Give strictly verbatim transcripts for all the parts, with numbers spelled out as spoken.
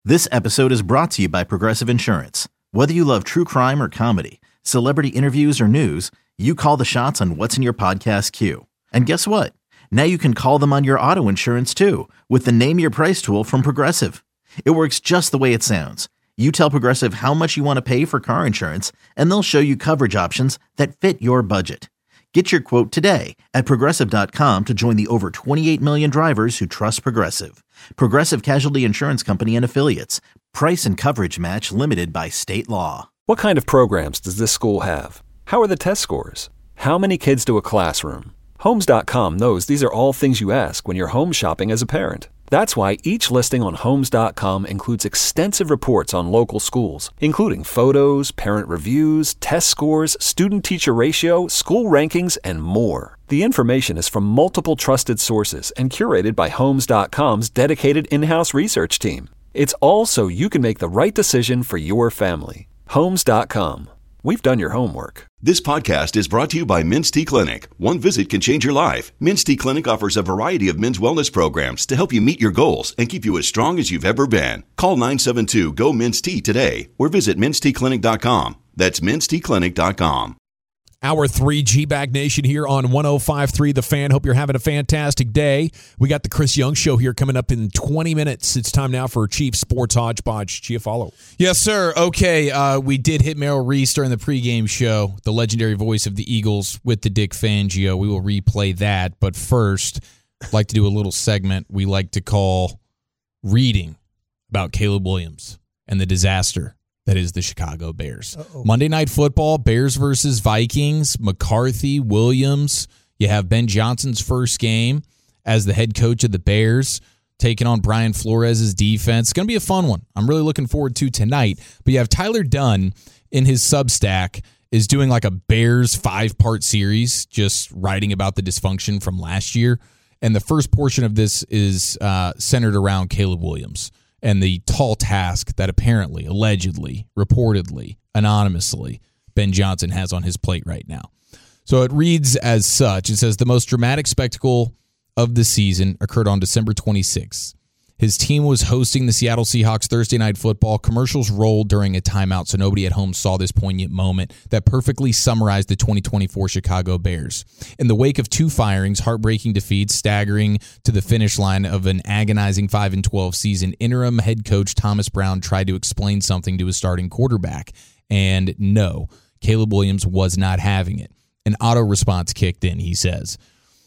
This episode is brought to you by Progressive Insurance. Whether you love true crime or comedy, celebrity interviews or news, you call the shots on what's in your podcast queue. And guess what? Now you can call them on your auto insurance too with the Name Your Price tool from Progressive. It works just the way it sounds. You tell Progressive how much you want to pay for car insurance, and they'll show you coverage options that fit your budget. Get your quote today at Progressive dot com to join the over twenty-eight million drivers who trust Progressive. Progressive Casualty Insurance Company and Affiliates. Price and coverage match limited by state law. What kind of programs does this school have? How are the test scores? How many kids to a classroom? Homes dot com knows these are all things you ask when you're home shopping as a parent. That's why each listing on Homes dot com includes extensive reports on local schools, including photos, parent reviews, test scores, student-teacher ratio, school rankings, and more. The information is from multiple trusted sources and curated by Homes dot com's dedicated in-house research team. It's all so you can make the right decision for your family. Homes dot com. We've done your homework. This podcast is brought to you by Men's T Clinic. One visit can change your life. Men's T Clinic offers a variety of men's wellness programs to help you meet your goals and keep you as strong as you've ever been. Call nine seven two, G O, Men's T today or visit men's t clinic dot com. That's men's t clinic dot com. Hour three, G-Bag Nation here on one oh five point three The Fan. Hope you're having a fantastic day. We got the Chris Young Show here coming up in twenty minutes. It's time now for Chiefs Sports Hodgepodge. Giafalo. Yes, sir. Okay, uh, we did hit Merrill Reese during the pregame show, the legendary voice of the Eagles with the Dick Fangio. We will replay that. But first, I'd like to do a little segment we like to call Reading about Caleb Williams and the disaster that is the Chicago Bears. Uh-oh. Monday Night Football, Bears versus Vikings, McCarthy, Williams. You have Ben Johnson's first game as the head coach of the Bears, taking on Brian Flores' defense. It's going to be a fun one. I'm really looking forward to tonight. But you have Tyler Dunn in his Substack is doing like a Bears five-part series, just writing about the dysfunction from last year. And the first portion of this is uh, centered around Caleb Williams and the tall task that apparently, allegedly, reportedly, anonymously, Ben Johnson has on his plate right now. So it reads as such. It says, the most dramatic spectacle of the season occurred on December twenty-sixth. His team was hosting the Seattle Seahawks Thursday Night Football. Commercials rolled during a timeout, so nobody at home saw this poignant moment that perfectly summarized the twenty twenty-four Chicago Bears. In the wake of two firings, heartbreaking defeats, staggering to the finish line of an agonizing five and twelve season, interim head coach Thomas Brown tried to explain something to his starting quarterback. And no, Caleb Williams was not having it. An auto response kicked in, he says.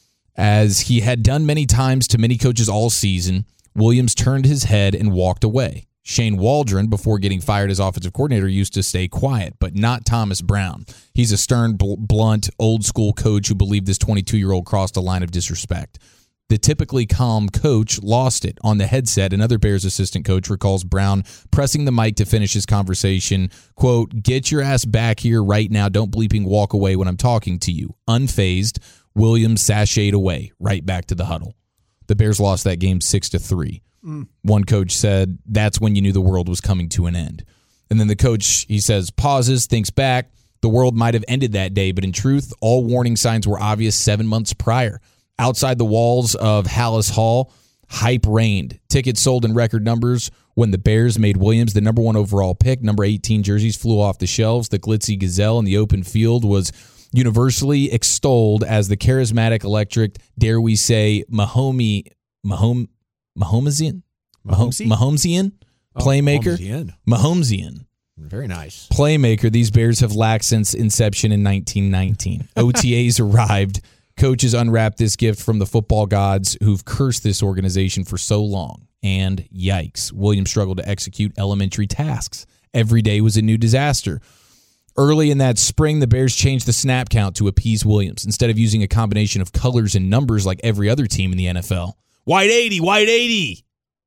As he had done many times to many coaches all season, Williams turned his head and walked away. Shane Waldron, before getting fired as offensive coordinator, used to stay quiet, but not Thomas Brown. He's a stern, bl- blunt, old-school coach who believed this twenty-two-year-old crossed a line of disrespect. The typically calm coach lost it on the headset. Another Bears assistant coach recalls Brown pressing the mic to finish his conversation, quote, "Get your ass back here right now. Don't bleeping walk away when I'm talking to you." Unfazed, Williams sashayed away, right back to the huddle. The Bears lost that game six to three. Mm. One coach said, that's when you knew the world was coming to an end. And then the coach, he says, pauses, thinks back. The world might have ended that day, but in truth, all warning signs were obvious seven months prior. Outside the walls of Hallis Hall, hype reigned. Tickets sold in record numbers when the Bears made Williams the number one overall pick. Number eighteen jerseys flew off the shelves. The glitzy gazelle in the open field was universally extolled as the charismatic, electric, dare we say, Mahomey, Mahom, Mahomesian, Mahomesy? Mahomesian playmaker, oh, Mahomesian, very nice playmaker. These Bears have lacked since inception in nineteen nineteen. O T As arrived. Coaches unwrapped this gift from the football gods who've cursed this organization for so long. And yikes, Williams struggled to execute elementary tasks. Every day was a new disaster. Early in that spring, the Bears changed the snap count to appease Williams instead of using a combination of colors and numbers like every other team in the N F L. White eighty, white eighty.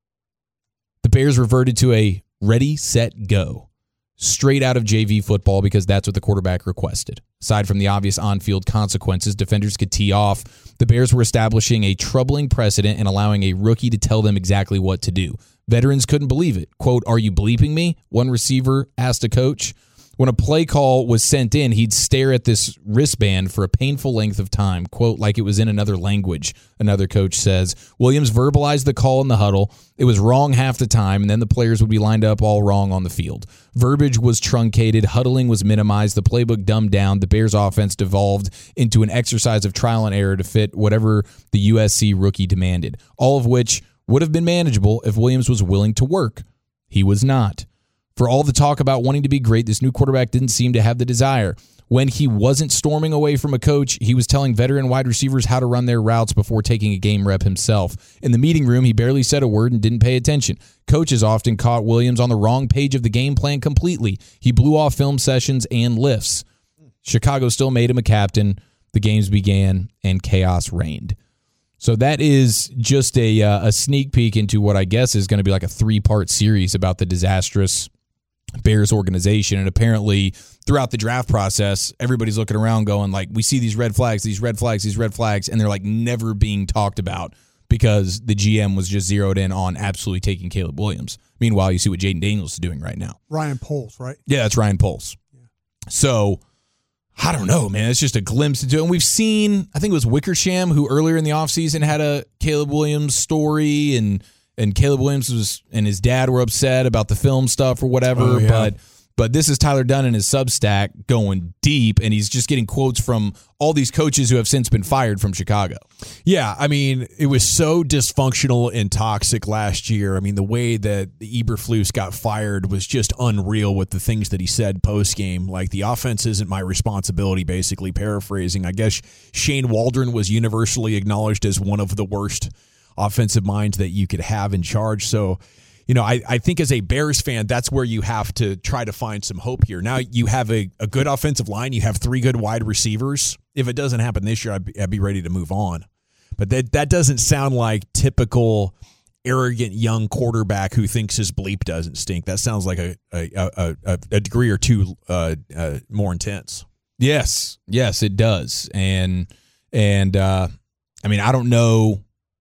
The Bears reverted to a ready, set, go. Straight out of J V football because that's what the quarterback requested. Aside from the obvious on-field consequences, defenders could tee off. The Bears were establishing a troubling precedent and allowing a rookie to tell them exactly what to do. Veterans couldn't believe it. Quote, "Are you bleeping me?" One receiver asked a coach. When a play call was sent in, he'd stare at this wristband for a painful length of time, quote, like it was in another language, another coach says. Williams verbalized the call in the huddle. It was wrong half the time, and then the players would be lined up all wrong on the field. Verbiage was truncated. Huddling was minimized. The playbook dumbed down. The Bears' offense devolved into an exercise of trial and error to fit whatever the U S C rookie demanded, all of which would have been manageable if Williams was willing to work. He was not. For all the talk about wanting to be great, this new quarterback didn't seem to have the desire. When he wasn't storming away from a coach, he was telling veteran wide receivers how to run their routes before taking a game rep himself. In the meeting room, he barely said a word and didn't pay attention. Coaches often caught Williams on the wrong page of the game plan completely. He blew off film sessions and lifts. Chicago still made him a captain. The games began, and chaos reigned. So that is just a, uh, a sneak peek into what I guess is going to be like a three-part series about the disastrous Bears organization. And apparently throughout the draft process, everybody's looking around going like, we see these red flags, these red flags, these red flags, and they're like never being talked about because the G M was just zeroed in on absolutely taking Caleb Williams. Meanwhile, you see what Jaden Daniels is doing right now. Ryan Poles, right? Yeah, that's Ryan Poles. Yeah. So I don't know, man. It's just a glimpse into it. And we've seen, I think it was Wickersham who earlier in the offseason had a Caleb Williams story, and And Caleb Williams was and his dad were upset about the film stuff or whatever. Oh, yeah. But but this is Tyler Dunn in his Substack going deep, and he's just getting quotes from all these coaches who have since been fired from Chicago. Yeah, I mean, it was so dysfunctional and toxic last year. I mean, the way that Eberflus got fired was just unreal with the things that he said post-game. Like, the offense isn't my responsibility, basically paraphrasing. I guess Shane Waldron was universally acknowledged as one of the worst offensive minds that you could have in charge. So, you know, I, I think as a Bears fan, that's where you have to try to find some hope here. Now you have a, a good offensive line. You have three good wide receivers. If it doesn't happen this year, I'd be, I'd be ready to move on. But that that doesn't sound like typical arrogant young quarterback who thinks his bleep doesn't stink. That sounds like a a, a, a degree or two uh, uh, more intense. Yes, yes, it does. And, and uh, I mean, I don't know.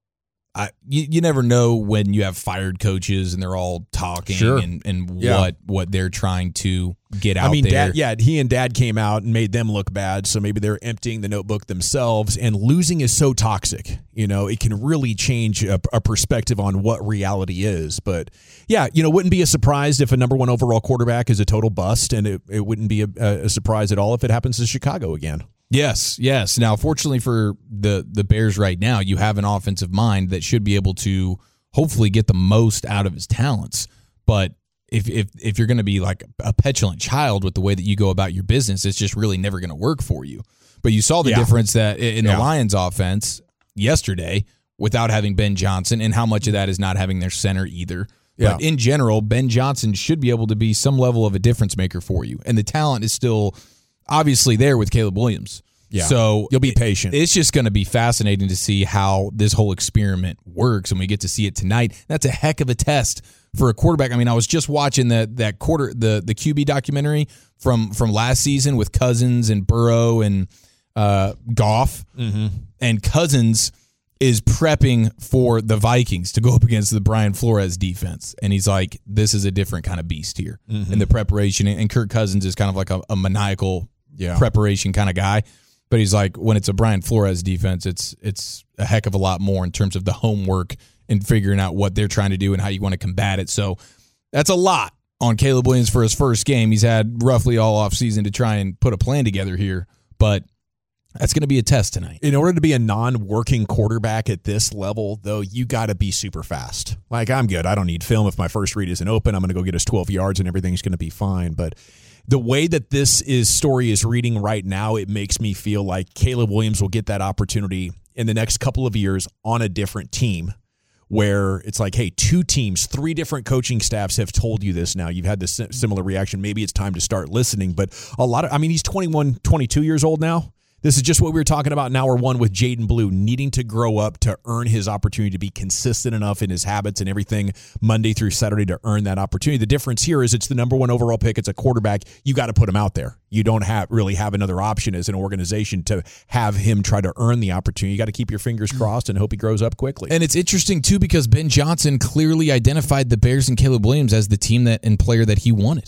I, you, you never know when you have fired coaches and they're all talking sure. and, and yeah. what what they're trying to get out I mean, there. Dad, yeah, he and Dad came out and made them look bad, so maybe they're emptying the notebook themselves. And losing is so toxic, you know, it can really change a, a perspective on what reality is. But yeah, you know, wouldn't be a surprise if a number one overall quarterback is a total bust, and it, it wouldn't be a, a surprise at all if it happens to Chicago again. Yes, yes. Now, fortunately for the, the Bears right now, you have an offensive mind that should be able to hopefully get the most out of his talents. But if if if you're going to be like a petulant child with the way that you go about your business, it's just really never going to work for you. But you saw the yeah. difference that in yeah. the Lions offense yesterday without having Ben Johnson, and how much of that is not having their center either. Yeah. But in general, Ben Johnson should be able to be some level of a difference maker for you. And the talent is still obviously there with Caleb Williams. Yeah. So you'll be patient. It's just going to be fascinating to see how this whole experiment works, and we get to see it tonight. That's a heck of a test for a quarterback. I mean, I was just watching that that quarter the the Q B documentary from from last season with Cousins and Burrow and uh, Goff, mm-hmm. and Cousins is prepping for the Vikings to go up against the Brian Flores defense, and he's like, "This is a different kind of beast here." Mm-hmm. in the preparation. And Kirk Cousins is kind of like a, a maniacal yeah. preparation kind of guy. But he's like, when it's a Brian Flores defense, it's it's a heck of a lot more in terms of the homework and figuring out what they're trying to do and how you want to combat it. So that's a lot on Caleb Williams for his first game. He's had roughly all offseason to try and put a plan together here, but that's going to be a test tonight. In order to be a non-working quarterback at this level, though, you got to be super fast. Like, I'm good. I don't need film. If my first read isn't open, I'm going to go get us twelve yards and everything's going to be fine. But the way that this is story is reading right now, it makes me feel like Caleb Williams will get that opportunity in the next couple of years on a different team, where it's like, hey, two teams, three different coaching staffs have told you this now. You've had this similar reaction. Maybe it's time to start listening. But a lot of, I mean, he's twenty-one, twenty-two years old now. This is just what we were talking about in hour one with Jaden Blue, needing to grow up to earn his opportunity to be consistent enough in his habits and everything Monday through Saturday to earn that opportunity. The difference here is it's the number one overall pick. It's a quarterback. You got to put him out there. You don't have really have another option as an organization to have him try to earn the opportunity. You got to keep your fingers crossed and hope he grows up quickly. And it's interesting, too, because Ben Johnson clearly identified the Bears and Caleb Williams as the team that and player that he wanted.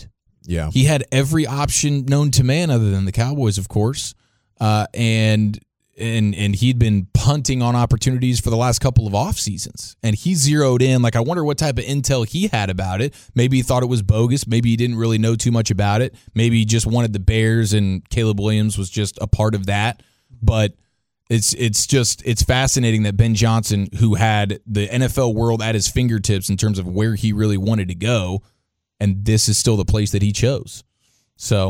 Yeah. He had every option known to man other than the Cowboys, of course. Uh, and and and he'd been punting on opportunities for the last couple of off seasons. And he zeroed in. Like, I wonder what type of intel he had about it. Maybe he thought it was bogus. Maybe he didn't really know too much about it. Maybe he just wanted the Bears and Caleb Williams was just a part of that. But it's it's just it's fascinating that Ben Johnson, who had the N F L world at his fingertips in terms of where he really wanted to go, and this is still the place that he chose. So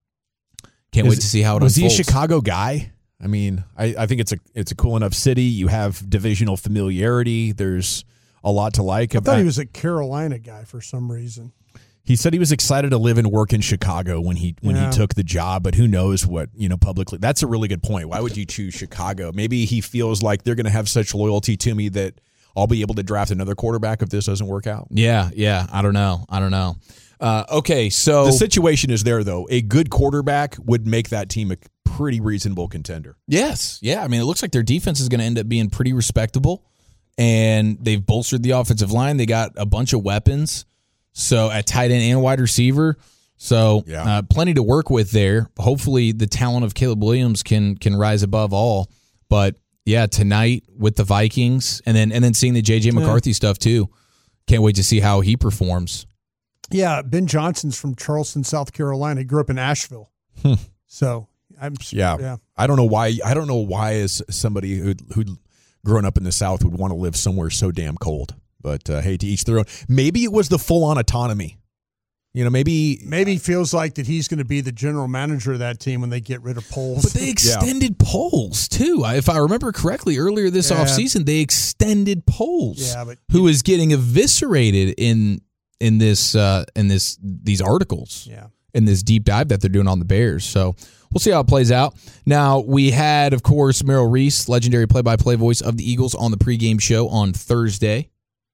can't Is, wait to see how it was unfolds. Was he a Chicago guy? I mean, I, I think it's a it's a cool enough city. You have divisional familiarity. There's a lot to like. I thought he was a Carolina guy for some reason. He said he was excited to live and work in Chicago when he when Yeah. he took the job, but who knows what, you know, publicly. That's a really good point. Why would you choose Chicago? Maybe he feels like they're going to have such loyalty to me that I'll be able to draft another quarterback if this doesn't work out. Yeah, yeah. I don't know. I don't know. Uh, okay, so The situation is there, though. A good quarterback would make that team a pretty reasonable contender. yes, yeah. I mean, it looks like their defense is going to end up being pretty respectable, and they've bolstered the offensive line. They got a bunch of weapons, so at tight end and wide receiver. So Yeah. uh, plenty to work with there. Hopefully, the talent of Caleb Williams can can rise above all. But yeah, tonight with the Vikings, and then and then seeing the J J McCarthy stuff too. Can't wait to see how he performs. Yeah, Ben Johnson's from Charleston, South Carolina. He grew up in Asheville. Hmm. So I'm Yeah. yeah. I don't know why. I don't know why as somebody who who'd grown up in the South would want to live somewhere so damn cold. But uh, hey, to each their own. Maybe it was the full on autonomy. You know, maybe Maybe he feels like that he's going to be the general manager of that team when they get rid of Poles. But they extended polls too. If I remember correctly, earlier this Yeah. offseason, they extended polls. Yeah, but- who is getting eviscerated in in this uh, in this these articles. Yeah. In this deep dive that they're doing on the Bears. So we'll see how it plays out. Now, we had, of course, Merrill Reese, legendary play-by-play voice of the Eagles, on the pregame show on Thursday.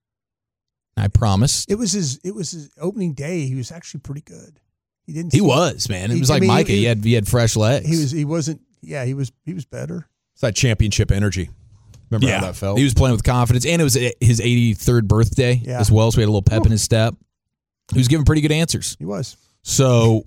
I promise. It was his it was his opening day. He was actually pretty good. He didn't He seem- was, man. It He- was I like mean, Micah. he- He had he had fresh legs. He was he wasn't yeah, he was he was better. it's that championship energy. Remember yeah, how that felt? he was playing with confidence, and it was his eighty-third birthday Yeah. as well, so he had a little pep in his step. He was giving pretty good answers. He was. So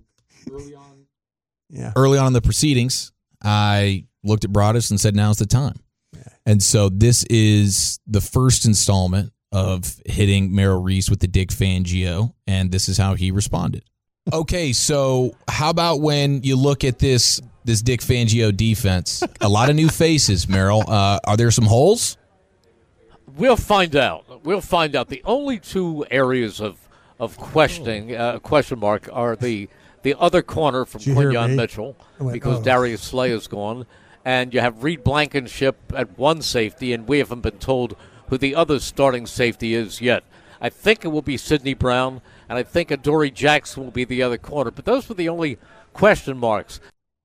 Yeah. early on in the proceedings, I looked at Broadus and said, now's the time. And so this is the first installment of hitting Merrill Reese with the Dick Fangio, and this is how he responded. Okay, so how about when you look at this this Dick Fangio defense? A lot of new faces, Merrill. Uh, are there some holes? We'll find out. We'll find out. The only two areas of of questioning uh, question mark are the the other corner from Did you hear Quinyon me? Mitchell I went, because oh. Darius Slay is gone, and you have Reed Blankenship at one safety, and we haven't been told who the other starting safety is yet. I think it will be Sidney Brown, and I think Adoree Jackson will be the other corner. But those were the only question marks.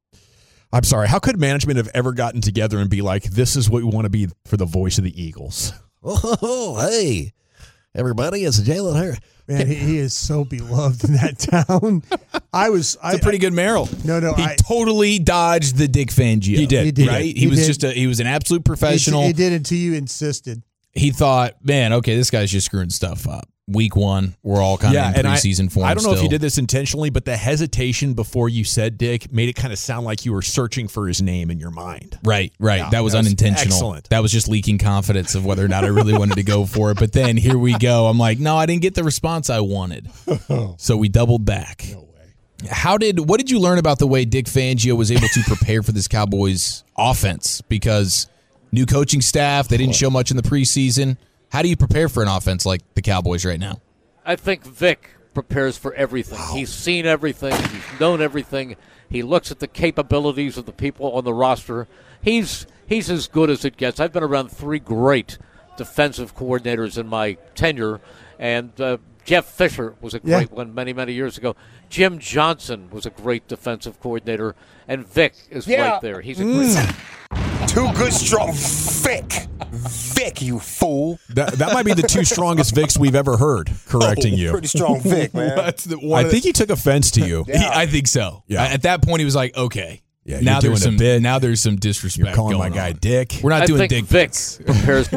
I'm sorry. How could management have ever gotten together and be like, this is what we want to be for the voice of the Eagles? Oh, hey, everybody, it's Jalen Hurts. Man, he, he is so beloved in that town. I was I It's a pretty good Merrill. No, no, he I- totally dodged the Dick Fangio. He did. He did. right? He, He was did. just a he was an absolute professional. He did until you insisted. He thought, man, okay, this guy's just screwing stuff up. Week one, we're all kind of in I, preseason form. I don't know still. if you did this intentionally, but the hesitation before you said Dick made it kind of sound like you were searching for his name in your mind. Right, right. Yeah, that was that was unintentional. excellent. That was just leaking confidence of whether or not I really wanted to go for it. But then here we go. I'm like, no, I didn't get the response I wanted. So we doubled back. No way. How did what did you learn about the way Dick Fangio was able to prepare for this Cowboys offense? Because new coaching staff, they didn't show much in the preseason. How do you prepare for an offense like the Cowboys right now? I think Vic prepares for everything. He's seen everything. He's known everything. He looks at the capabilities of the people on the roster. He's he's as good as it gets. I've been around three great defensive coordinators in my tenure, and uh, Jeff Fisher was a great Yeah. one many, many years ago. Jim Johnson was a great defensive coordinator, and Vic is Yeah. right there. He's a great Too good, strong. Vic. Vic, you fool. That, that might be the two strongest Vics we've ever heard correcting you. Pretty strong Vic, man. That's the one. I think he took offense to you. He, I think so. Yeah. At that point, he was like, okay. Yeah, now you're there's doing some a bit. now there's some disrespect. You're calling my going guy on. Dick. We're not I doing think Dick Vic bits. prepares.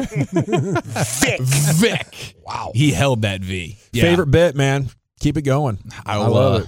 Vic. Vic. Wow. He held that V. Yeah. Favorite bit, man. Keep it going. I'll, I love uh, it.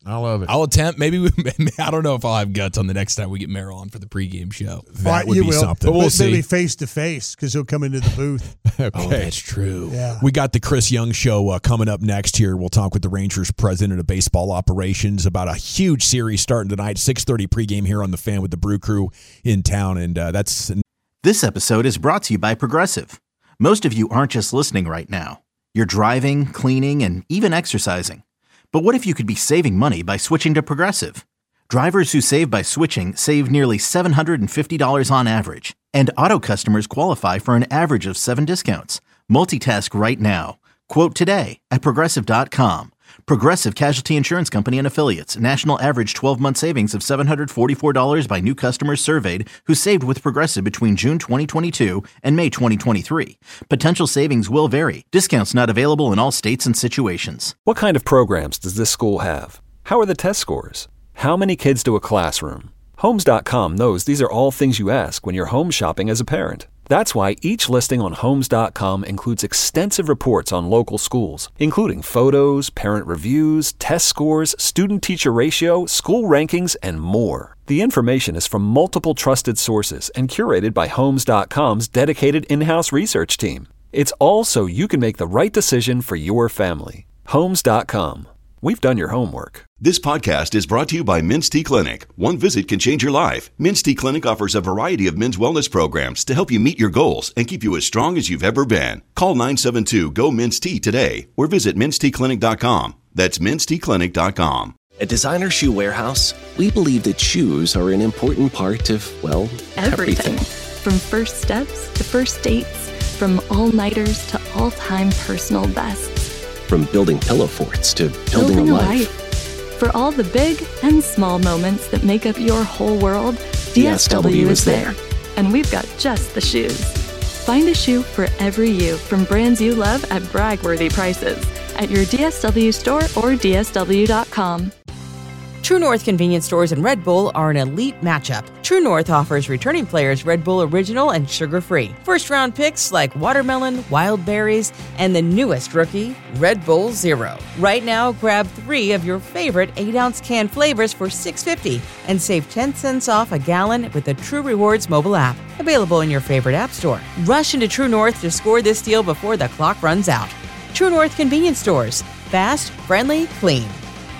I love it. I'll attempt. Maybe we, I don't know if I'll have guts on the next time we get Merrill on for the pregame show. That Well, would you be will, something. But we'll We'll see. see. face to face because he'll come into the booth. Okay. Oh, that's true. Yeah. We got the Chris Young Show uh, coming up next here. We'll talk with the Rangers president of baseball operations about a huge series starting tonight, six thirty pregame here on The Fan with the Brew Crew in town. And uh, that's... This episode is brought to you by Progressive. Most of you aren't just listening right now. You're driving, cleaning, and even exercising. But what if you could be saving money by switching to Progressive? Drivers who save by switching save nearly seven hundred fifty dollars on average. And auto customers qualify for an average of seven discounts. Multitask right now. Quote today at Progressive dot com. Progressive Casualty Insurance Company and Affiliates. National average twelve-month savings of seven hundred forty-four dollars by new customers surveyed who saved with Progressive between June twenty twenty-two and May twenty twenty-three. Potential savings will vary. Discounts not available in all states and situations. What kind of programs does this school have? How are the test scores? How many kids do a classroom? Homes dot com knows these are all things you ask when you're home shopping as a parent. That's why each listing on Homes dot com includes extensive reports on local schools, including photos, parent reviews, test scores, student-teacher ratio, school rankings, and more. The information is from multiple trusted sources and curated by Homes dot com's dedicated in-house research team. It's all so you can make the right decision for your family. Homes dot com. We've done your homework. This podcast is brought to you by Men's T Clinic. One visit can change your life. Men's T Clinic offers a variety of men's wellness programs to help you meet your goals and keep you as strong as you've ever been. Call nine seven two, G O, M E N S T today or visit mens t clinic dot com. That's mens t clinic dot com. At Designer Shoe Warehouse, we believe that shoes are an important part of, well, everything. Everything. From first steps to first dates, from all-nighters to all-time personal bests. From building pillow forts to building, Building a a life. life. For all the big and small moments that make up your whole world, D S W is there. And we've got just the shoes. Find a shoe for every you from brands you love at brag-worthy prices at your D S W store or D S W dot com. True North convenience stores and Red Bull are an elite matchup. True North offers returning players Red Bull Original and sugar-free. First-round picks like watermelon, wild berries, and the newest rookie, Red Bull Zero. Right now, grab three of your favorite eight-ounce can flavors for six dollars and fifty cents and save ten cents off a gallon with the True Rewards mobile app. Available in your favorite app store. Rush into True North to score this deal before the clock runs out. True North convenience stores. Fast, friendly, clean.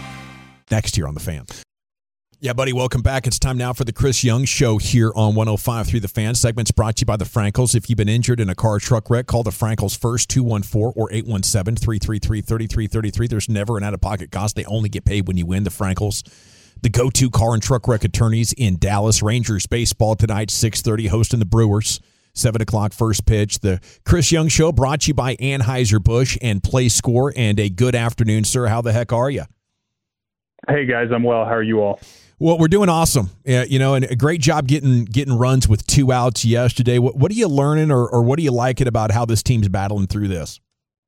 Next year on The Fan. Yeah, buddy, welcome back. It's time now for the Chris Young Show here on one oh five point three The Fan. Segment's brought to you by the Frankels. If you've been injured in a car or truck wreck, call the Frankels first, two one four or eight one seven, three three three, three three three three. There's never an out-of-pocket cost. They only get paid when you win. The Frankels, the go-to car and truck wreck attorneys in Dallas. Rangers baseball tonight, six thirty, hosting the Brewers. seven o'clock first pitch. The Chris Young Show brought to you by Anheuser-Busch and Play Score. And a good afternoon, sir. How the heck are you? Hey, guys. I'm well. How are you all? Well, we're doing awesome. Yeah, you know, and a great job getting getting runs with two outs yesterday. What, what are you learning or, or what are you liking about how this team's battling through this?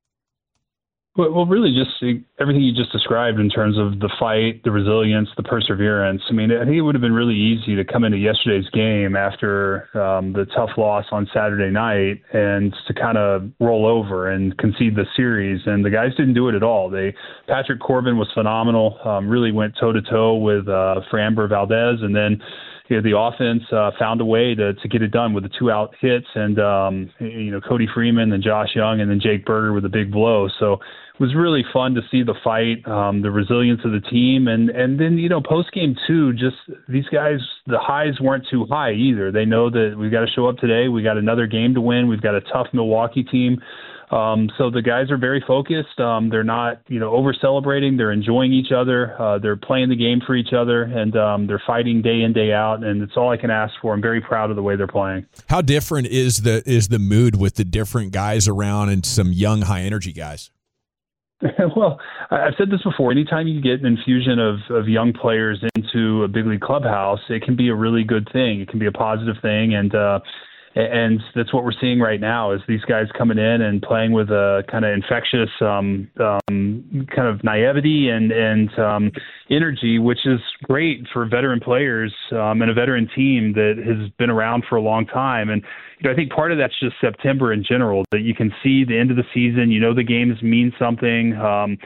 Well, well, really just everything you just described in terms of the fight, the resilience, the perseverance. I mean, I think it would have been really easy to come into yesterday's game after um, the tough loss on Saturday night and to kind of roll over and concede the series. And the guys didn't do it at all. They Patrick Corbin was phenomenal, um, really went toe-to-toe with uh, Framber Valdez, and then you know, the offense uh, found a way to, to get it done with the two-out hits, and um, you know Cody Freeman and Josh Young and then Jake Berger with a big blow. So it was really fun to see the fight, um, the resilience of the team, and and then you know post-game too, just these guys, the highs weren't too high either. They know that we've got to show up today. We got another game to win. We've got a tough Milwaukee team. Um, so the guys are very focused. Um, they're not, you know, over celebrating. They're enjoying each other. Uh, they're playing the game for each other, and um, they're fighting day in, day out. And it's all I can ask for. I'm very proud of the way they're playing. How different is the is the mood with the different guys around and some young, high energy guys? Well, I've said this before. Anytime you get an infusion of, of young players into a big league clubhouse, it can be a really good thing. It can be a positive thing, and uh, and that's what we're seeing right now is these guys coming in and playing with a kind of infectious um, um, kind of naivety and, and um, energy, which is great for veteran players um, and a veteran team that has been around for a long time. And you know, I think part of that's just September in general, that you can see the end of the season. You know the games mean something. Um,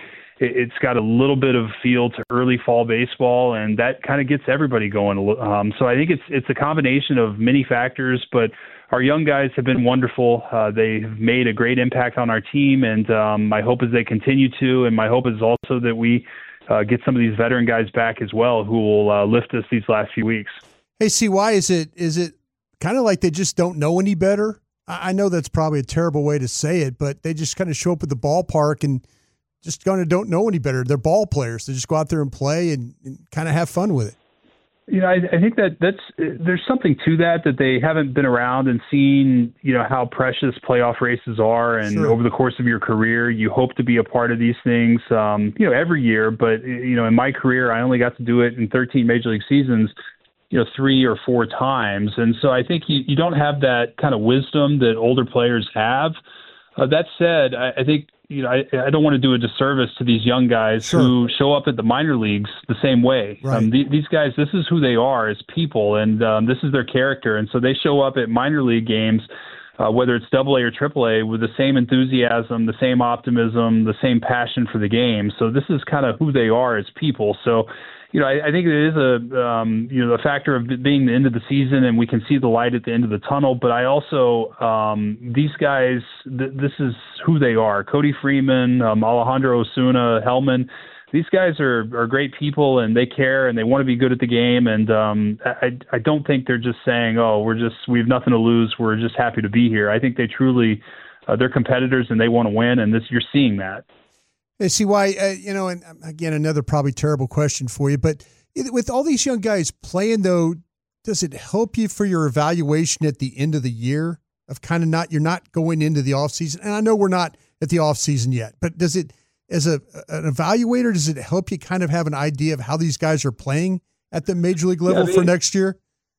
It's got a little bit of feel to early fall baseball, and that kind of gets everybody going. Um, so I think it's it's a combination of many factors, but our young guys have been wonderful. Uh, they've made a great impact on our team, and um, my hope is they continue to, and my hope is also that we uh, get some of these veteran guys back as well who will uh, lift us these last few weeks. Hey, C Y, is it is it kind of like they just don't know any better? I know that's probably a terrible way to say it, but they just kind of show up at the ballpark and just kind of don't know any better. They're ball players. They just go out there and play and, and kind of have fun with it. You know, I, I think that that's there's something to that, that they haven't been around and seen, you know, how precious playoff races are. And sure. Over the course of your career, you hope to be a part of these things, um, you know, every year. But, you know, in my career, I only got to do it in thirteen Major League seasons, you know, three or four times. And so I think you, you don't have that kind of wisdom that older players have. Uh, that said, I, I think, you know, I, I don't want to do a disservice to these young guys sure. who show up at the minor leagues the same way. Right. Um, the, these guys, this is who they are as people, and um, this is their character. And so they show up at minor league games, uh, whether it's double A or triple A, with the same enthusiasm, the same optimism, the same passion for the game. So this is kind of who they are as people. So, you know, I, I think it is a, um, you know, the factor of being the end of the season and we can see the light at the end of the tunnel. But I also, um, these guys, th- this is who they are. Cody Freeman, um, Alejandro Osuna, Hellman, these guys are, are great people and they care and they want to be good at the game. And um, I, I don't think they're just saying, oh, we're just, we have nothing to lose. We're just happy to be here. I think they truly, uh, they're competitors and they want to win. And this, you're seeing that. Hey, see why, uh, you know, and again, another probably terrible question for you, but with all these young guys playing, though, does it help you for your evaluation at the end of the year of kind of not, you're not going into the offseason? And I know we're not at the offseason yet, but does it, as a an evaluator, does it help you kind of have an idea of how these guys are playing at the major league level yeah, I mean, for next year?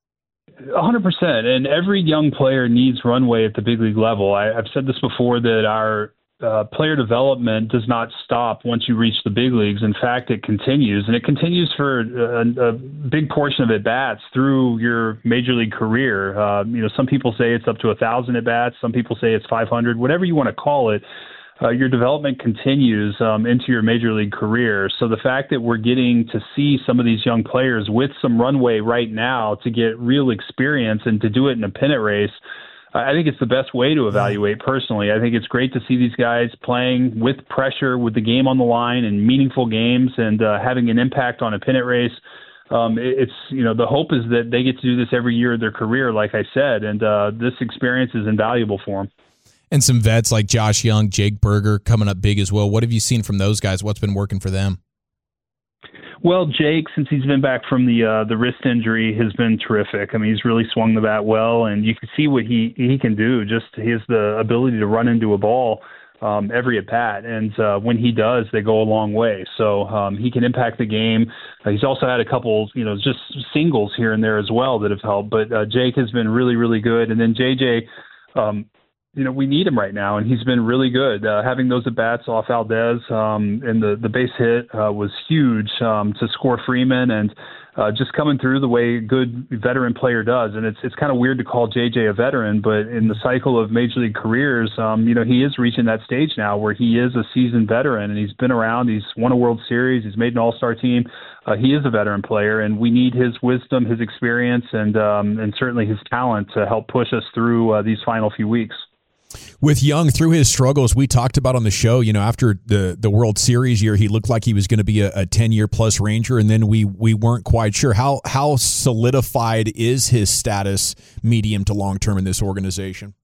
one hundred percent. And every young player needs runway at the big league level. I, I've said this before, that our Uh, player development does not stop once you reach the big leagues. In fact, it continues, and it continues for a, a big portion of at-bats through your major league career. Uh, you know, some people say it's up to one thousand at-bats. Some people say it's five hundred. Whatever you want to call it, uh, your development continues um, into your major league career. So the fact that we're getting to see some of these young players with some runway right now to get real experience and to do it in a pennant race, I think it's the best way to evaluate personally. I think it's great to see these guys playing with pressure, with the game on the line, and meaningful games, and uh, having an impact on a pennant race. Um, it, it's, you know, the hope is that they get to do this every year of their career, like I said, and uh, this experience is invaluable for them. And some vets like Josh Young, Jake Burger coming up big as well. What have you seen from those guys? What's been working for them? Well, Jake, since he's been back from the uh, the wrist injury, has been terrific. I mean, he's really swung the bat well, and you can see what he, he can do. Just he has the ability to run into a ball um, every at bat, and uh, when he does, they go a long way. So um, he can impact the game. Uh, he's also had a couple, you know, just singles here and there as well that have helped. But uh, Jake has been really, really good, and then J J. Um, You know, we need him right now, and he's been really good. Uh, having those at-bats off Valdez um, and the, the base hit uh, was huge um, to score Freeman, and uh, just coming through the way a good veteran player does. And it's it's kind of weird to call J J a veteran, but in the cycle of Major League careers, um, you know, he is reaching that stage now where he is a seasoned veteran, and he's been around. He's won a World Series. He's made an All-Star team. Uh, he is a veteran player, and we need his wisdom, his experience, and um, and certainly his talent to help push us through uh, these final few weeks. With Young, through his struggles, we talked about on the show, you know, after the, the World Series year, he looked like he was going to be a, a ten-year plus Ranger, and then we we weren't quite sure. How how solidified is his status medium to long-term in this organization?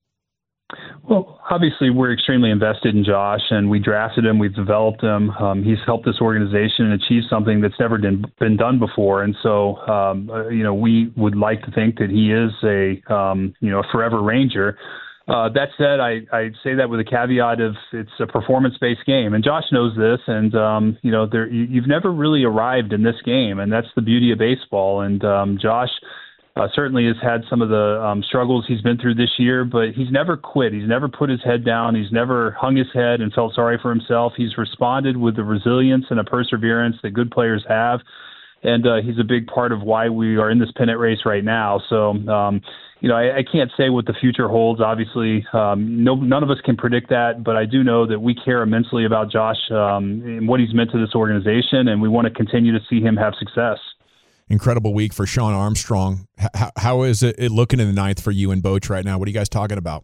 Well, obviously, we're extremely invested in Josh, and we drafted him. We've developed him. Um, he's helped this organization achieve something that's never been, been done before. And so, um, uh, you know, we would like to think that he is a, um, you know, a forever Ranger. Uh, that said, I, I say that with a caveat of it's a performance-based game, and Josh knows this. And um, you know, there, you, you've never really arrived in this game, and that's the beauty of baseball. And um, Josh uh, certainly has had some of the um, struggles he's been through this year, but he's never quit. He's never put his head down. He's never hung his head and felt sorry for himself. He's responded with the resilience and a perseverance that good players have. And uh, he's a big part of why we are in this pennant race right now. So, um, you know, I, I can't say what the future holds. Obviously, um, no, none of us can predict that, but I do know that we care immensely about Josh um, and what he's meant to this organization, and we want to continue to see him have success. Incredible week for Shawn Armstrong. How, how is it looking in the ninth for you and Boch right now? What are you guys talking about?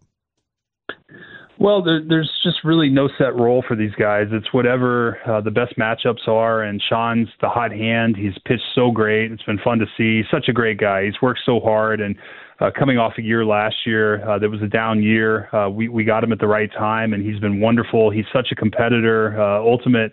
Well, there, there's just really no set role for these guys. It's whatever uh, the best matchups are, and Shawn's the hot hand. He's pitched so great. It's been fun to see. He's such a great guy. He's worked so hard, and uh, coming off a year last year uh, that was a down year, uh, we, we got him at the right time, and he's been wonderful. He's such a competitor, uh, ultimate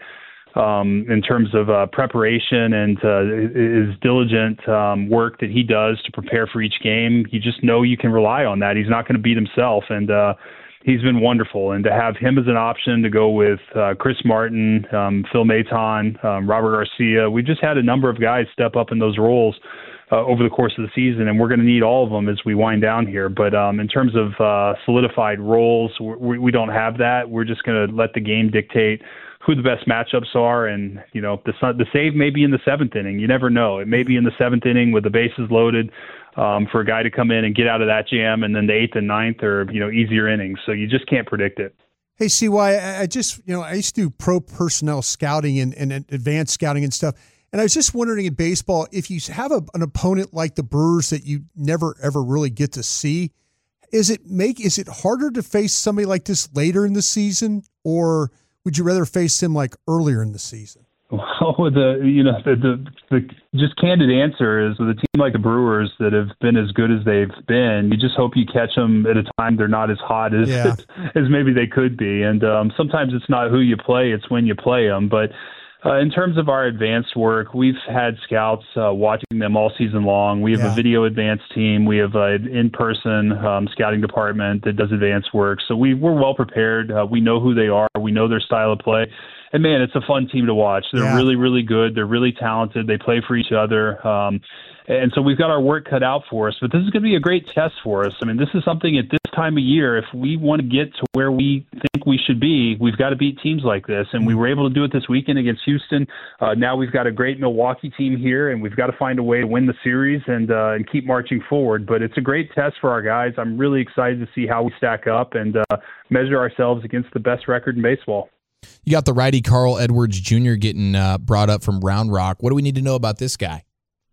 um, in terms of uh, preparation and uh, his diligent um, work that he does to prepare for each game. You just know you can rely on that. He's not going to beat himself, and uh, he's been wonderful. And to have him as an option to go with uh, Chris Martin, um, Phil Maton, um, Robert Garcia, we just had a number of guys step up in those roles uh, over the course of the season, and we're going to need all of them as we wind down here. But um, in terms of uh, solidified roles, we, we don't have that. We're just going to let the game dictate who the best matchups are. And, you know, the, the save may be in the seventh inning. You never know. It may be in the seventh inning with the bases loaded, Um, for a guy to come in and get out of that jam, and then the eighth and ninth are, you know, easier innings. So you just can't predict it. Hey, C Y, I, I just, you know, I used to do pro personnel scouting and, and advanced scouting and stuff. And I was just wondering in baseball, if you have a, an opponent like the Brewers that you never, ever really get to see, is it make, is it harder to face somebody like this later in the season, or would you rather face them like earlier in the season? Well, the you know the, the the just candid answer is with a team like the Brewers that have been as good as they've been, you just hope you catch them at a time they're not as hot as yeah. as maybe they could be. And um, sometimes it's not who you play, it's when you play them. But uh, in terms of our advanced work, we've had scouts uh, watching them all season long. We have yeah. a video advanced team. We have an in-person um, scouting department that does advanced work. So we, we're well prepared. Uh, we know who they are. We know their style of play. And, man, it's a fun team to watch. They're yeah. really, really good. They're really talented. They play for each other. Um, and so we've got our work cut out for us. But this is going to be a great test for us. I mean, this is something at this time of year, if we want to get to where we think we should be, we've got to beat teams like this. And we were able to do it this weekend against Houston. Uh, now we've got a great Milwaukee team here, and we've got to find a way to win the series and, uh, and keep marching forward. But it's a great test for our guys. I'm really excited to see how we stack up and uh, measure ourselves against the best record in baseball. You got the righty Carl Edwards Junior getting uh, brought up from Round Rock. What do we need to know about this guy?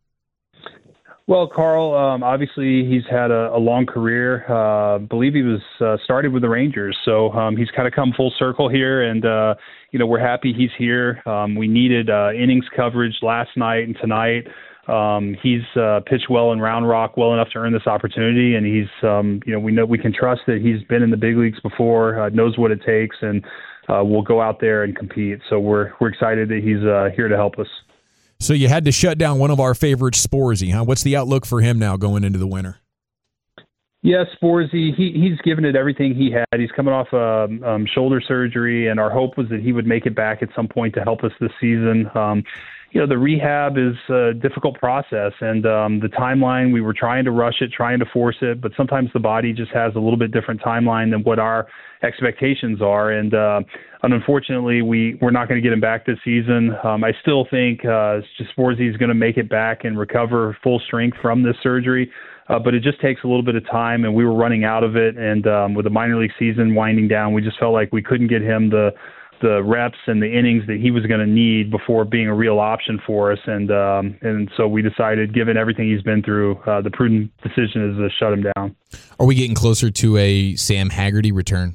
Well, Carl, um, obviously he's had a, a long career. Uh, I believe he was uh, started with the Rangers, so um, he's kind of come full circle here, and uh, you know we're happy he's here. Um, we needed uh, innings coverage last night and tonight. Um, he's uh, pitched well in Round Rock, well enough to earn this opportunity, and he's um, you know we know we can trust that he's been in the big leagues before, uh, knows what it takes, and uh, will go out there and compete. So we're we're excited that he's uh, here to help us. So you had to shut down one of our favorites, Sporzy, huh? What's the outlook for him now going into the winter? Yeah, Sporzy, he, he's given it everything he had. He's coming off um, um, shoulder surgery, and our hope was that he would make it back at some point to help us this season. Um, you know, the rehab is a difficult process, and um, the timeline, we were trying to rush it, trying to force it, but sometimes the body just has a little bit different timeline than what our expectations are. And, uh, and unfortunately, we, we're not going to get him back this season. Um, I still think uh, Sporzy is going to make it back and recover full strength from this surgery. Uh, but it just takes a little bit of time, and we were running out of it. And um, with the minor league season winding down, we just felt like we couldn't get him the the reps and the innings that he was going to need before being a real option for us. And um, and so we decided, given everything he's been through, uh, the prudent decision is to shut him down. Are we getting closer to a Sam Haggerty return?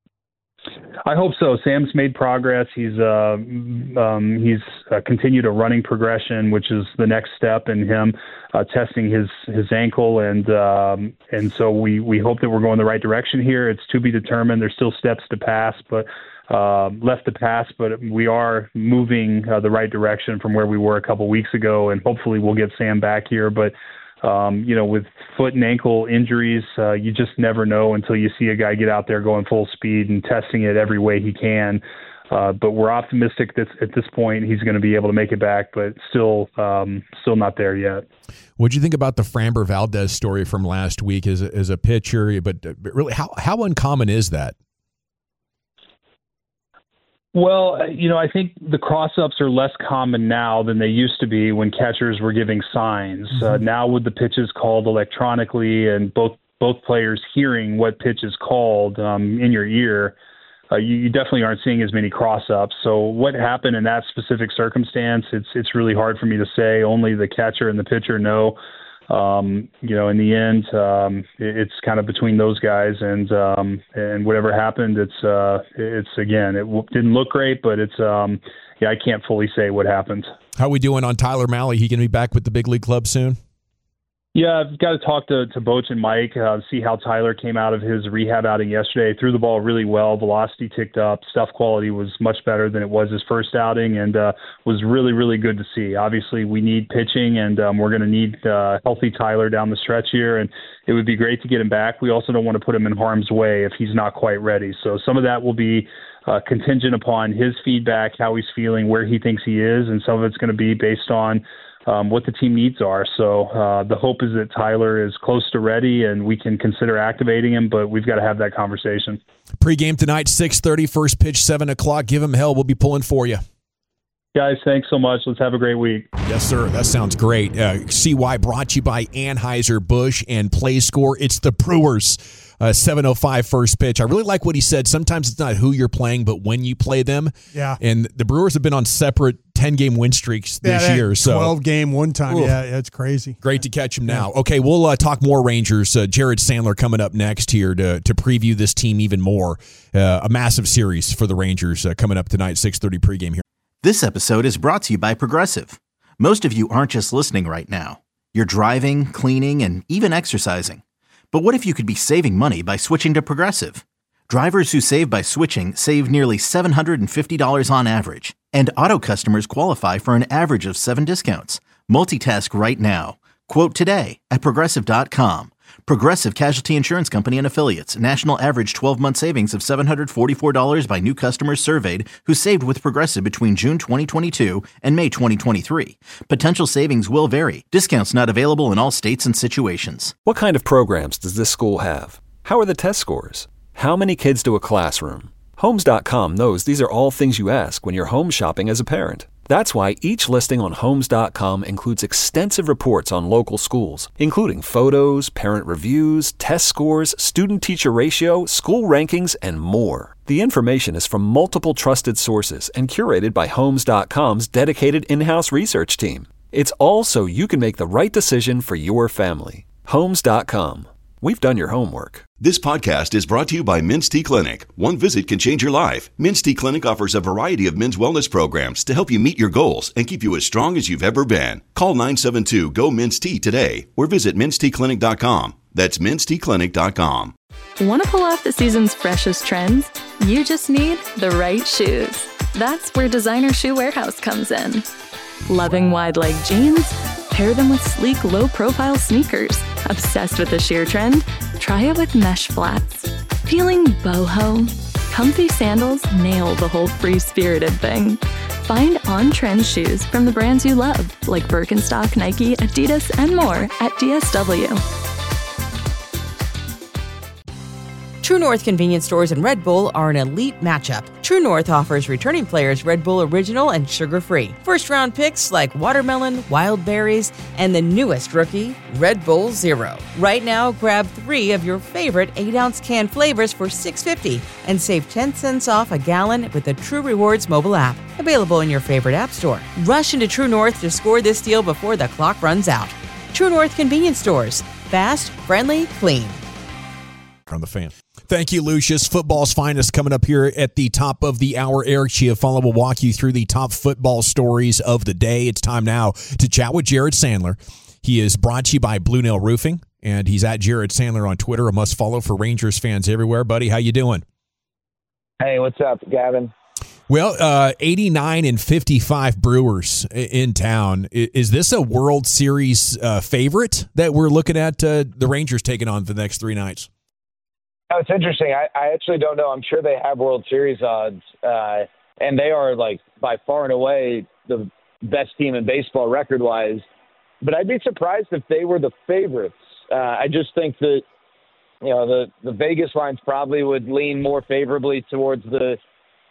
I hope so. Sam's made progress. He's uh, um, he's uh, continued a running progression, which is the next step in him uh, testing his his ankle, and um, and so we we hope that we're going the right direction here. It's to be determined. There's still steps to pass, but uh, left to pass, but we are moving uh, the right direction from where we were a couple weeks ago, and hopefully we'll get Sam back here. But Um, you know, with foot and ankle injuries, uh, you just never know until you see a guy get out there going full speed and testing it every way he can. Uh, but we're optimistic that at this point he's going to be able to make it back, but still, um, still not there yet. What do you think about the Framber Valdez story from last week as a, as a pitcher? But really, how how uncommon is that? Well, you know, I think the cross-ups are less common now than they used to be when catchers were giving signs. Mm-hmm. Uh, now with the pitches called electronically and both both players hearing what pitch is called um, in your ear, uh, you, you definitely aren't seeing as many cross-ups. So what happened in that specific circumstance, it's it's really hard for me to say. Only the catcher and the pitcher know. Um, you know, in the end, um, it, it's kind of between those guys, and um, and whatever happened, it's uh, it's again, it w- didn't look great, but it's um, yeah, I can't fully say what happened. How we doing on Tyler Mahle? He going to be back with the big league club soon? Yeah, I've got to talk to, to Boch and Mike, uh, see how Tyler came out of his rehab outing yesterday. Threw the ball really well. Velocity ticked up. Stuff quality was much better than it was his first outing, and uh, was really, really good to see. Obviously, we need pitching, and um, we're going to need uh, healthy Tyler down the stretch here, and it would be great to get him back. We also don't want to put him in harm's way if he's not quite ready. So some of that will be uh, contingent upon his feedback, how he's feeling, where he thinks he is, and some of it's going to be based on Um, what the team needs are. So uh, the hope is that Tyler is close to ready and we can consider activating him, but we've got to have that conversation. Pre-game tonight, six thirty, first pitch, seven o'clock. Give him hell. We'll be pulling for you. Guys, thanks so much. Let's have a great week. Yes, sir. That sounds great. Uh, C Y brought to you by Anheuser-Busch and Play Score. It's the Brewers. Uh, seven oh five first pitch. I really like what he said. Sometimes it's not who you're playing, but when you play them. Yeah. And the Brewers have been on separate ten-game win streaks this yeah, year. So twelve-game one time. Ooh. Yeah, it's crazy. Great to catch him now. Okay, we'll uh, talk more Rangers. Uh, Jared Sandler coming up next here to to preview this team even more. Uh, a massive series for the Rangers uh, coming up tonight, six thirty pregame here. This episode is brought to you by Progressive. Most of you aren't just listening right now. You're driving, cleaning, and even exercising. But what if you could be saving money by switching to Progressive? Drivers who save by switching save nearly seven hundred fifty dollars on average, and auto customers qualify for an average of seven discounts. Multitask right now. Quote today at Progressive dot com. Progressive Casualty Insurance Company and Affiliates. National average twelve-month savings of seven hundred forty-four dollars by new customers surveyed who saved with Progressive between June twenty twenty-two and May twenty twenty-three. Potential savings will vary. Discounts not available in all states and situations. What kind of programs does this school have? How are the test scores? How many kids do a classroom? Homes dot com knows these are all things you ask when you're home shopping as a parent. That's why each listing on Homes dot com includes extensive reports on local schools, including photos, parent reviews, test scores, student-teacher ratio, school rankings, and more. The information is from multiple trusted sources and curated by Homes dot com's dedicated in-house research team. It's all so you can make the right decision for your family. Homes dot com. We've done your homework. This podcast is brought to you by Men's T Clinic. One visit can change your life. Men's T Clinic offers a variety of men's wellness programs to help you meet your goals and keep you as strong as you've ever been. Call nine seven two, G O, M E N S T today or visit mens t clinic dot com. That's mens t clinic dot com. Want to pull off the season's freshest trends? You just need the right shoes. That's where Designer Shoe Warehouse comes in. Loving wide leg jeans? Pair them with sleek, low-profile sneakers. Obsessed with the sheer trend? Try it with mesh flats. Feeling boho? Comfy sandals nail the whole free-spirited thing. Find on-trend shoes from the brands you love, like Birkenstock, Nike, Adidas, and more at D S W. True North convenience stores and Red Bull are an elite matchup. True North offers returning players Red Bull Original and sugar-free. First-round picks like watermelon, wild berries, and the newest rookie, Red Bull Zero. Right now, grab three of your favorite eight-ounce can flavors for six dollars and fifty cents and save ten cents off a gallon with the True Rewards mobile app. Available in your favorite app store. Rush into True North to score this deal before the clock runs out. True North convenience stores. Fast, friendly, clean. On the fan. Thank you, Lucius. Football's finest coming up here at the top of the hour. Eric Chiafalo will walk you through the top football stories of the day. It's time now to chat with Jared Sandler. He is brought to you by Blue Nail Roofing, and he's at Jared Sandler on Twitter, a must-follow for Rangers fans everywhere. Buddy, how you doing? Hey, what's up, Gavin? Well, uh, eighty-nine and fifty-five Brewers in town. Is this a World Series uh, favorite that we're looking at uh, the Rangers taking on for the next three nights? Oh, it's interesting. I, I actually don't know. I'm sure they have World Series odds, uh, and they are, like, by far and away the best team in baseball record-wise. But I'd be surprised if they were the favorites. Uh, I just think that, you know, the, the Vegas lines probably would lean more favorably towards the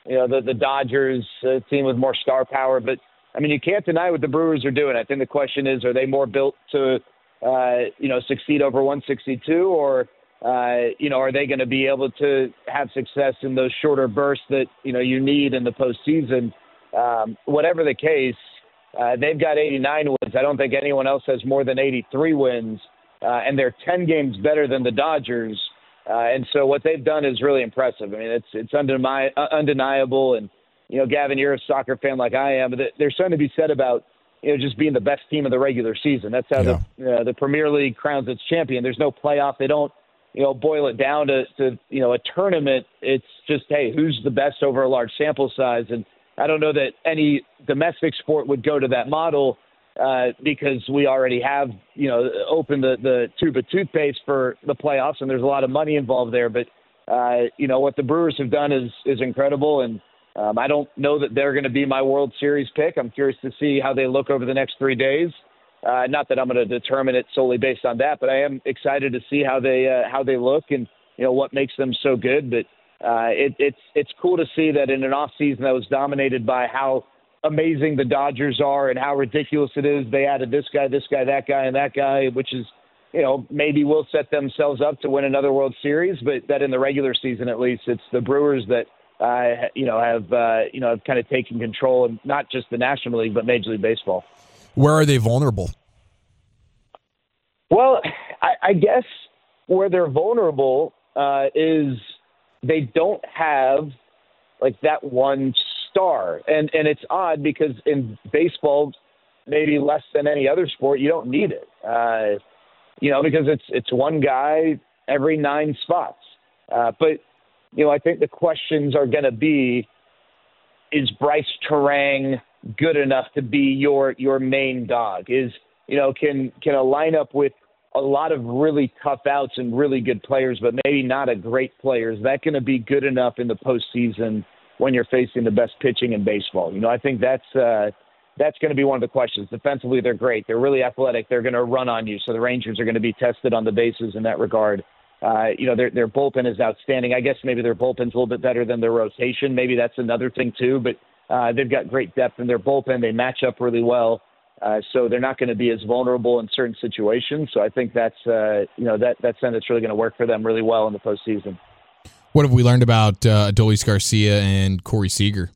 you know, the, the Dodgers, a team with more star power. But, I mean, you can't deny what the Brewers are doing. I think the question is, are they more built to, uh, you know, succeed over one sixty-two, or, uh, you know, are they going to be able to have success in those shorter bursts that, you know, you need in the postseason? Um, whatever the case, uh, they've got eighty-nine wins. I don't think anyone else has more than eighty-three wins, uh, and they're ten games better than the Dodgers. Uh, and so what they've done is really impressive. I mean, it's it's undeni- uh, undeniable. And, you know, Gavin, you're a soccer fan like I am, but there's something to be said about, you know, just being the best team of the regular season. That's how yeah. the uh, the Premier League crowns its champion. There's no playoff. They don't, you know, boil it down to, to, you know, a tournament. It's just, hey, who's the best over a large sample size? And I don't know that any domestic sport would go to that model uh, because we already have, you know, opened the, the tube of toothpaste for the playoffs, and there's a lot of money involved there. But, uh, you know, what the Brewers have done is is incredible, and um, I don't know that they're going to be my World Series pick. I'm curious to see how they look over the next three days. Uh, not that I'm going to determine it solely based on that, but I am excited to see how they uh, how they look and, you know, what makes them so good. But uh, it, it's it's cool to see that in an off season that was dominated by how amazing the Dodgers are and how ridiculous it is. They added this guy, this guy, that guy, and that guy, which is, you know, maybe will set themselves up to win another World Series, but that in the regular season, at least, it's the Brewers that, uh, you know, have, uh, you know, have kind of taken control of not just the National League, but Major League Baseball. Where are they vulnerable? Well, I, I guess where they're vulnerable uh, is they don't have like that one star. And and it's odd because in baseball, maybe less than any other sport, you don't need it. Uh, you know, because it's it's one guy every nine spots. Uh, but, you know, I think the questions are going to be, is Bryce Terang good enough to be your your main dog? Is, you know, can can a lineup with a lot of really tough outs and really good players, but maybe not a great player, is that going to be good enough in the postseason when you're facing the best pitching in baseball? You know, I think that's uh, that's going to be one of the questions. Defensively, they're great. They're really athletic. They're going to run on you. So the Rangers are going to be tested on the bases in that regard. Uh, you know, their their bullpen is outstanding. I guess maybe their bullpen's a little bit better than their rotation. Maybe that's another thing too. But uh, they've got great depth in their bullpen. They match up really well. Uh, so they're not going to be as vulnerable in certain situations. So I think that's, uh, you know, that, that's something that's really going to work for them really well in the postseason. What have we learned about uh, Adolis Garcia and Corey Seager?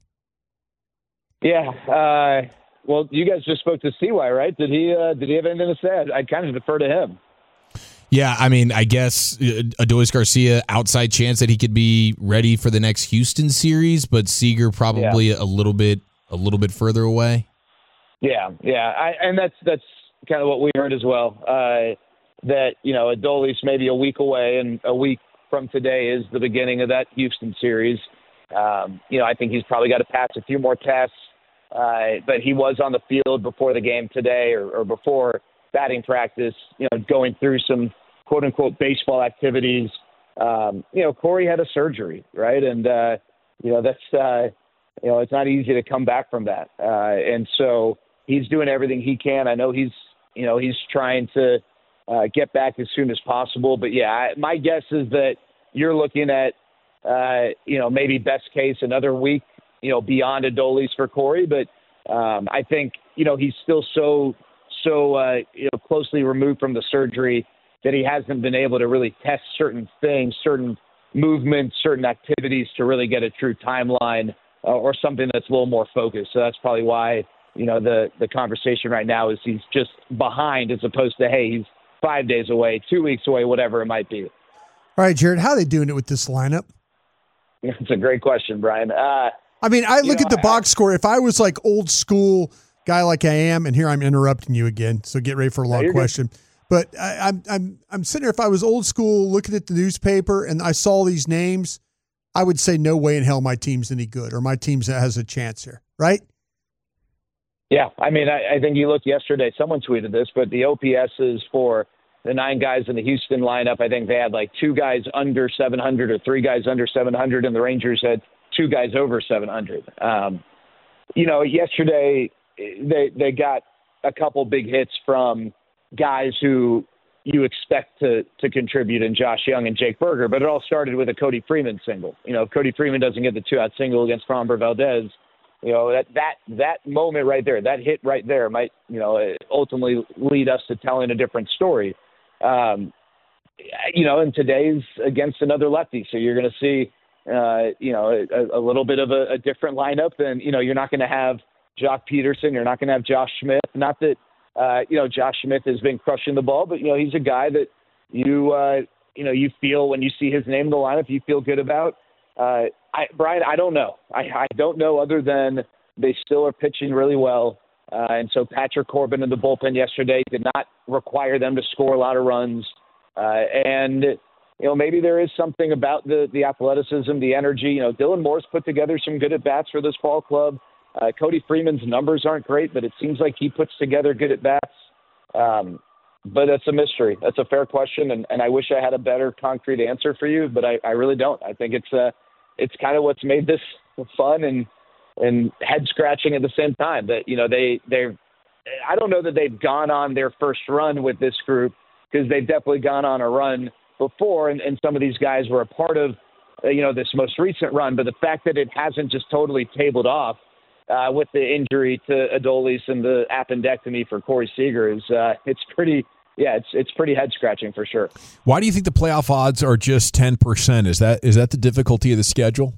Yeah. Uh, well, you guys just spoke to C Y, right? Did he, uh, did he have anything to say? I'd, I'd kind of defer to him. Yeah, I mean, I guess uh, Adolis Garcia, outside chance that he could be ready for the next Houston series, but Seager probably yeah. a little bit, a little bit further away. Yeah, yeah, I, and that's that's kind of what we heard as well. Uh, that, you know, Adolis maybe a week away, and a week from today is the beginning of that Houston series. Um, you know, I think he's probably got to pass a few more tests, uh, but he was on the field before the game today, or, or before batting practice. You know, going through some quote unquote baseball activities. Um, you know, Corey had a surgery, right, and uh, you know that's uh, you know it's not easy to come back from that, uh, and so. He's doing everything he can. I know he's, you know, he's trying to uh, get back as soon as possible. But yeah, I, my guess is that you're looking at, uh, you know, maybe best case another week, you know, beyond Adolis for Corey. But um, I think, you know, he's still so, so, uh, you know, closely removed from the surgery that he hasn't been able to really test certain things, certain movements, certain activities to really get a true timeline uh, or something that's a little more focused. So that's probably why, you know, the, the conversation right now is he's just behind as opposed to, hey, he's five days away, two weeks away, whatever it might be. All right, Jared, how are they doing it with this lineup? It's a great question, Brian. Uh, I mean, I look know, at the I, box score. If I was like old school guy like I am, and here I'm interrupting you again, so get ready for a long no, question. Good. But I, I'm I'm I'm sitting here. If I was old school, looking at the newspaper, and I saw these names, I would say no way in hell my team's any good, or my team has a chance here, right? Yeah, I mean, I, I think you looked yesterday, someone tweeted this, but the O P S's for the nine guys in the Houston lineup, I think they had like two guys under seven hundred or three guys under seven hundred, and the Rangers had two guys over seven hundred. Um, you know, yesterday they they got a couple big hits from guys who you expect to to contribute in Josh Young and Jake Berger. But it all started with a Cody Freeman single. You know, if Cody Freeman doesn't get the two-out single against Framber Valdez, you know, that, that that moment right there, that hit right there might, you know, ultimately lead us to telling a different story. Um, you know, and today's against another lefty. So you're going to see, uh, you know, a, a little bit of a, a different lineup. And, you know, you're not going to have Jock Peterson. You're not going to have Josh Smith. Not that, uh, you know, Josh Smith has been crushing the ball, but, you know, he's a guy that you, uh, you know, you feel when you see his name in the lineup, you feel good about. Uh, I, Brian, I don't know. I, I don't know other than they still are pitching really well. Uh, and so Patrick Corbin in the bullpen yesterday did not require them to score a lot of runs. Uh, and, you know, maybe there is something about the, the athleticism, the energy. You know, Dylan Moore's put together some good at-bats for this ball club. Uh, Cody Freeman's numbers aren't great, but it seems like he puts together good at-bats. Um, but that's a mystery. That's a fair question, and, and I wish I had a better concrete answer for you, but I, I really don't. I think it's uh, it's kind of what's made this fun and and head-scratching at the same time. That, you know, they, they're – I don't know that they've gone on their first run with this group, because they've definitely gone on a run before, and, and some of these guys were a part of, uh, you know, this most recent run. But the fact that it hasn't just totally tabled off uh, with the injury to Adolis and the appendectomy for Corey Seager is uh, it's pretty, yeah, it's it's pretty head scratching for sure. Why do you think the playoff odds are just ten percent? Is that is that the difficulty of the schedule?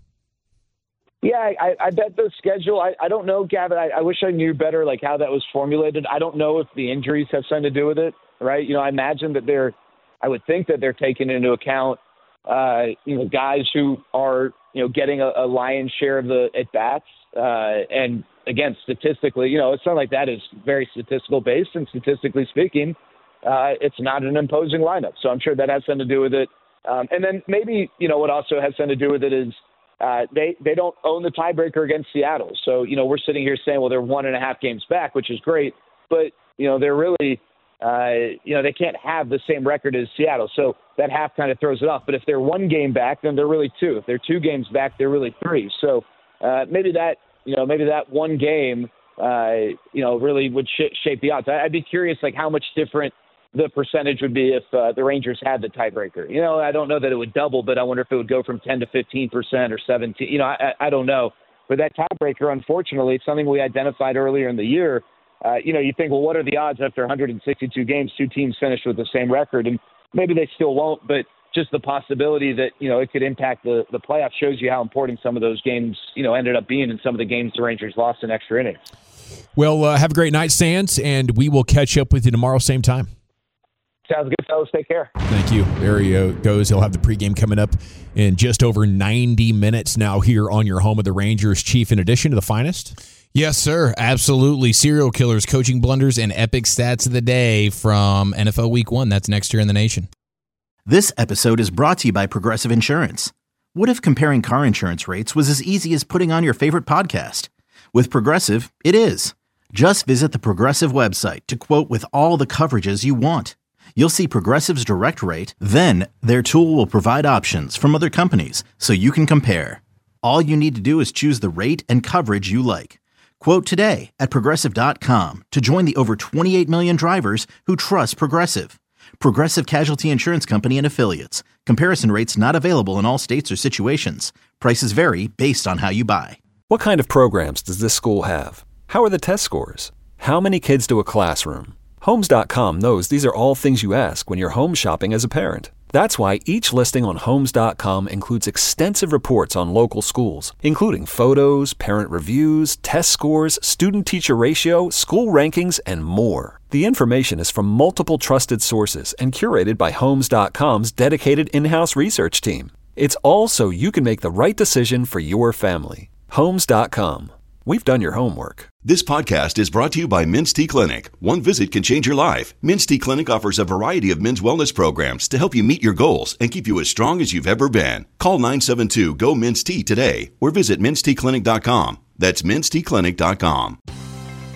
Yeah, I, I bet the schedule. I, I don't know, Gavin. I, I wish I knew better, like how that was formulated. I don't know if the injuries have something to do with it. Right. You know, I imagine that they're, I would think that they're taking into account, uh, you know, guys who are, you know, getting a, a lion's share of the at bats. Uh, and again, statistically, you know, it's not like that is very statistical based, and statistically speaking, uh, it's not an imposing lineup. So I'm sure that has something to do with it. Um, and then maybe, you know, what also has something to do with it is uh, they, they don't own the tiebreaker against Seattle. So, you know, we're sitting here saying, well, they're one and a half games back, which is great, but, you know, they're really, Uh, you know, they can't have the same record as Seattle. So that half kind of throws it off. But if they're one game back, then they're really two. If they're two games back, they're really three. So uh, maybe that, you know, maybe that one game, uh, you know, really would sh- shape the odds. I'd be curious, like, how much different the percentage would be if uh, the Rangers had the tiebreaker. You know, I don't know that it would double, but I wonder if it would go from ten to fifteen percent or seventeen. You know, I, I don't know. But that tiebreaker, unfortunately, it's something we identified earlier in the year. Uh, you know, you think, well, what are the odds after one hundred sixty-two games, two teams finished with the same record? And maybe they still won't, but just the possibility that, you know, it could impact the, the playoffs shows you how important some of those games, you know, ended up being in some of the games the Rangers lost in extra innings. Well, uh, have a great night, Sands, and we will catch up with you tomorrow, same time. Sounds good, fellas. Take care. Thank you. There he goes. He'll have the pregame coming up in just over ninety minutes now here on your home of the Rangers, Chief, in addition to the finest. Yes, sir. Absolutely. Serial killers, coaching blunders, and epic stats of the day from N F L Week One. That's next year in the nation. This episode is brought to you by Progressive Insurance. What if comparing car insurance rates was as easy as putting on your favorite podcast? With Progressive, it is. Just visit the Progressive website to quote with all the coverages you want. You'll see Progressive's direct rate, then their tool will provide options from other companies so you can compare. All you need to do is choose the rate and coverage you like. Quote today at Progressive dot com to join the over twenty-eight million drivers who trust Progressive. Progressive Casualty Insurance Company and Affiliates. Comparison rates not available in all states or situations. Prices vary based on how you buy. What kind of programs does this school have? How are the test scores? How many kids do a classroom? Homes dot com knows these are all things you ask when you're home shopping as a parent. That's why each listing on Homes dot com includes extensive reports on local schools, including photos, parent reviews, test scores, student-teacher ratio, school rankings, and more. The information is from multiple trusted sources and curated by Homes dot com's dedicated in-house research team. It's all so you can make the right decision for your family. Homes dot com. We've done your homework. This podcast is brought to you by Men's T Clinic. One visit can change your life. Men's T Clinic offers a variety of men's wellness programs to help you meet your goals and keep you as strong as you've ever been. Call nine seven two, G O, M E N S T today or visit men's t clinic dot com. That's men's t clinic dot com.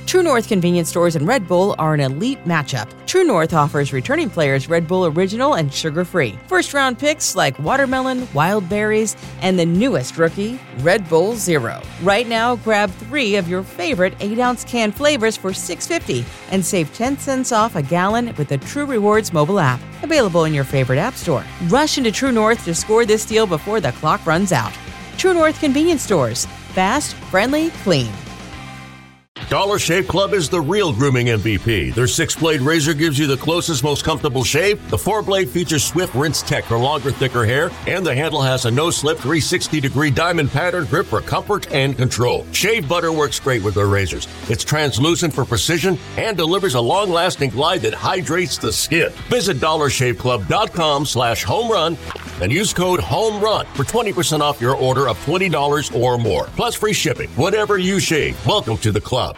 True North convenience stores and Red Bull are an elite matchup. True North offers returning players Red Bull Original and sugar-free. First-round picks like watermelon, wild berries, and the newest rookie, Red Bull Zero. Right now, grab three of your favorite eight-ounce can flavors for six dollars and fifty cents and save ten cents off a gallon with the True Rewards mobile app. Available in your favorite app store. Rush into True North to score this deal before the clock runs out. True North convenience stores. Fast, friendly, clean. Dollar Shave Club is the real grooming M V P. Their six-blade razor gives you the closest, most comfortable shave. The four-blade features Swift Rinse Tech for longer, thicker hair. And the handle has a no-slip three hundred sixty degree diamond pattern grip for comfort and control. Shave butter works great with their razors. It's translucent for precision and delivers a long-lasting glide that hydrates the skin. Visit dollar shave club dot com slash home run and use code HOMERUN for twenty percent off your order of twenty dollars or more. Plus free shipping. Whatever you shave, welcome to the club.